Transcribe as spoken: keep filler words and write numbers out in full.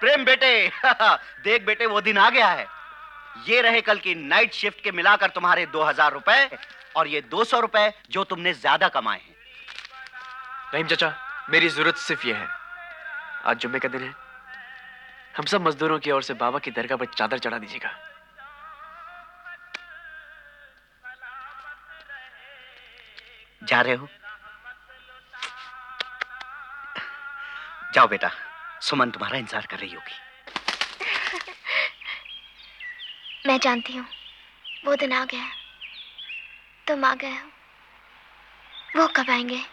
प्रेम बेटे देख बेटे वो दिन आ गया है। ये रहे कल की नाइट शिफ्ट के मिलाकर तुम्हारे दो हजार रुपए और ये दो सौ रुपए जो तुमने ज्यादा कमाए हैं। रहीम चाचा, मेरी जरूरत सिर्फ ये है, आज जुम्मे का दिन है, हम सब मजदूरों की ओर से बाबा की दरगाह पर चादर चढ़ा दीजिएगा। जा रहे हो? जाओ बेटा, सुमन तुम्हारा इंतजार कर रही होगी। मैं जानती हूँ वो दिन आ गया, तुम आ गए हो, वो कब आएंगे?